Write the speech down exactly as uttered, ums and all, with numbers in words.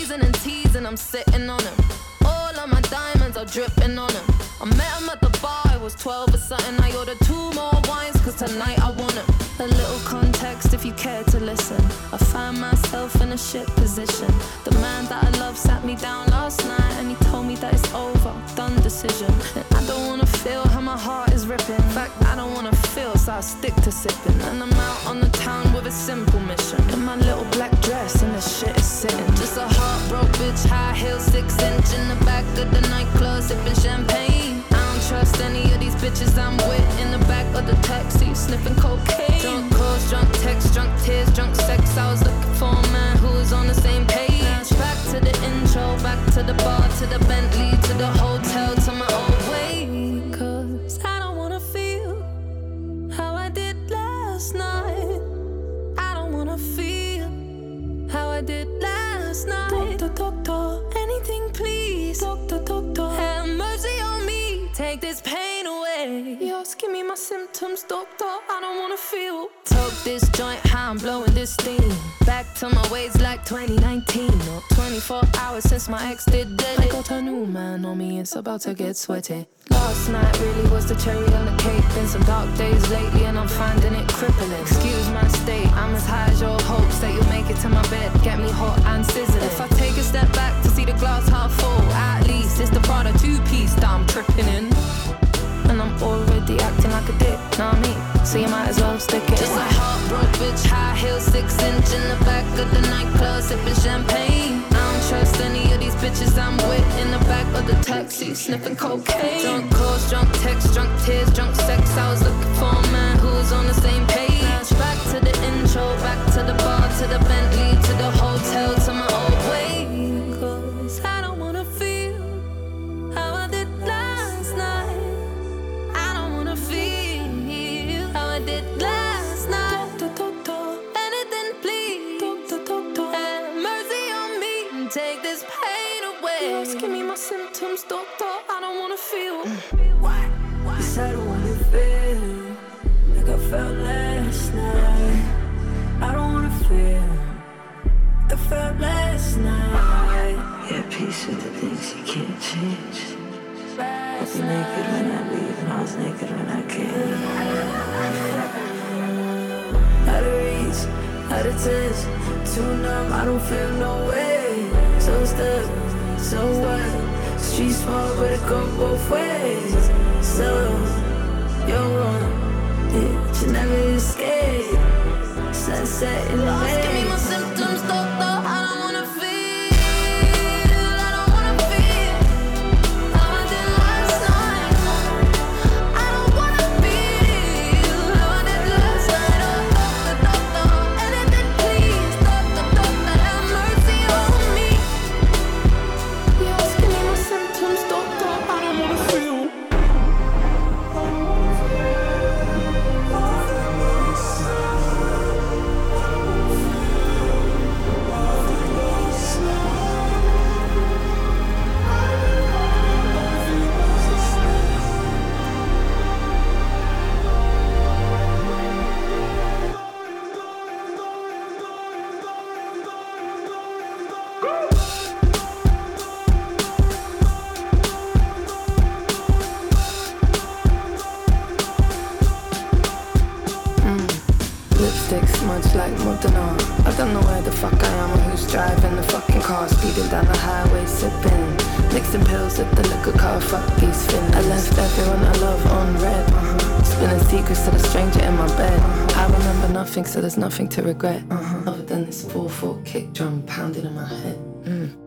teasing and teasing, I'm sitting on him. All of my diamonds are dripping on him. I met him at the bar, I was twelve or something. I ordered two more wines, cause tonight I want him. A little context if you care to listen. I find myself in a shit position. The man that I love sat me down last night and he told me that it's over, done decision. And I don't wanna feel how my heart is ripping. In fact, I don't wanna feel, so I stick to sipping. And I'm out on the town with a simple mission. In my little black dress and the shit is sitting. Just a heartbroken bitch, high heel, six inch in the back of the nightclub, sipping champagne. I don't trust any of these bitches I'm with. In the back of the taxi, sniffing cocaine. Drunk calls, drunk texts, drunk tears, drunk sex. I was looking for a man who was on the same page. Back to the intro, back to the bar, to the Bentley, to the hotel, to my old way. Cause I don't wanna feel how I did last night. I don't wanna feel how I did last night. Doctor, doctor, anything please. Doctor, doctor, have mercy on me. Take this pain away. Just give me my symptoms, doctor. I don't wanna feel. Took this joint, how I'm blowing this steam. Back to my ways like twenty nineteen. Or twenty-four hours since my ex did dead. I got a new man on me, it's about to get sweaty. Last night really was the cherry on the cake. Been some dark days lately and I'm finding it crippling. Excuse my state, I'm as high as your hopes that you'll make it to my bed. Get me hot and sizzling. If I take a step back to see the glass half full, at least it's the Prada two-piece that I'm tripping in. And I'm already acting like a dick, know what I mean? So you might as well stick it. Just in. A heartbroken bitch, high heel, six inch in the back of the nightclub, sipping champagne. I don't trust any of these bitches I'm with. In the back of the taxi, sniffing cocaine. Drunk calls, drunk texts, drunk tears, drunk sex. I was looking for a man who was on the same page. Back to the intro, back to the bar, to the Bentley, to the hotel, to my old way. Cause I don't wanna feel how I did last night. I don't wanna feel how I did last night. Doctor, doctor, anything please. Doctor, doctor, have mercy on me and take this pain away. Just give me my symptoms, doctor. I don't wanna feel. What? Cause I don't wanna feel like I felt last night. I don't wanna feel like I felt last night. Yeah, peace with the things you can't change. I was naked when I leave and I was naked when I came. Out of reach, out of touch, too numb, I don't feel no way. So stuck, so what? Street small, but it go both ways. So, you're wrong, yeah, you never escape. Sunset in the Lost, give me my symptoms, doctor. I don't wanna feel, I don't wanna feel how I did last night. I don't wanna feel how I did last night. Oh, doctor, doctor, anything please. Doctor, doctor, have mercy on me. Just give me my symptoms, doctor. I don't wanna feel. Smudged like Modena. I don't know where the fuck I am or who's driving the fucking car. Speeding down the highway, sipping, mixing pills at the liquor car. Fuck these feelings. I left everyone I love on red. Uh-huh. Spilling secrets to the stranger in my bed. Uh-huh. I remember nothing, so there's nothing to regret. Uh-huh. Other than this four four kick drum pounding in my head. Mm.